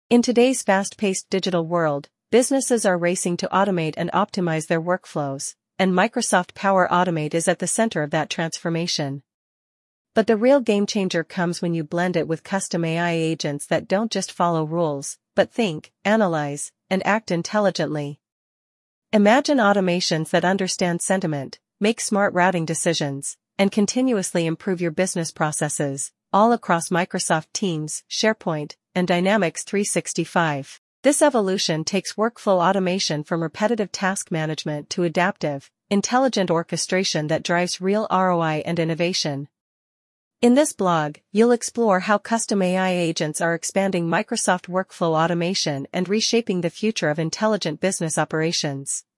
In today's fast-paced digital world, businesses are racing to automate and optimize their workflows, and Microsoft Power Automate is at the center of that transformation. But the real game-changer comes when you blend it with custom AI agents that don't just follow rules, but think, analyze, and act intelligently. Imagine automations that understand sentiment, make smart routing decisions, and continuously improve your business processes, all across Microsoft Teams, SharePoint, and Dynamics 365. This evolution takes workflow automation from repetitive task management to adaptive, intelligent orchestration that drives real ROI and innovation. In this blog, you'll explore how custom AI agents are expanding Microsoft workflow automation and reshaping the future of intelligent business operations.